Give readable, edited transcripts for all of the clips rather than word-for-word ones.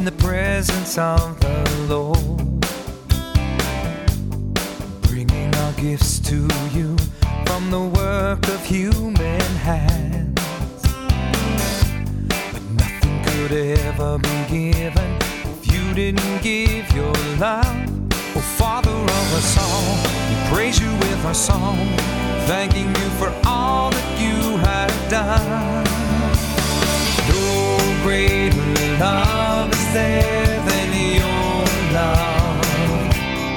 the presence of the Lord, bringing our gifts to you from the work of human hands. But nothing could ever be given if you didn't give your love. Oh, Father of us all, we praise you with our song, thanking you for all that you have done. No greater love is there than your love.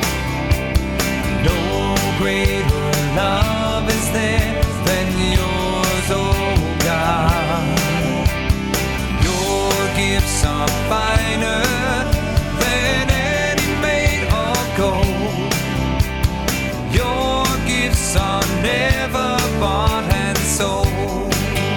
No greater love is there than yours, oh God. Your gifts are finer than any made of gold. Your gifts are never bought and sold.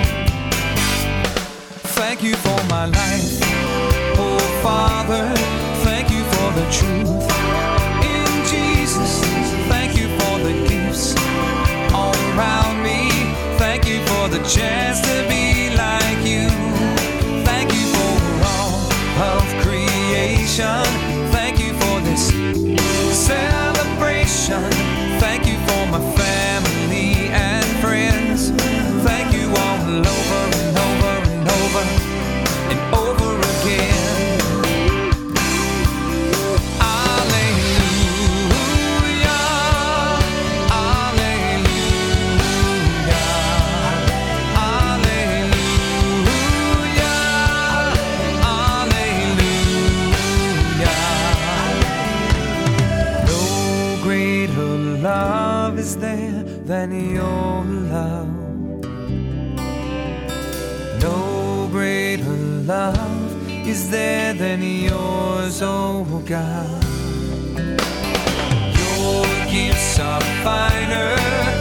Thank you for my life, oh Father. Thank you for the truth in Jesus. Thank you for the gifts all around me. Thank you for the chance to be like you. Thank you for all of creation. Thank you for this celebration. Thank you for my family and friends. Thank you all over and over and over and over again. Love is there than your love. No greater love is there than yours, oh God. Your gifts are finer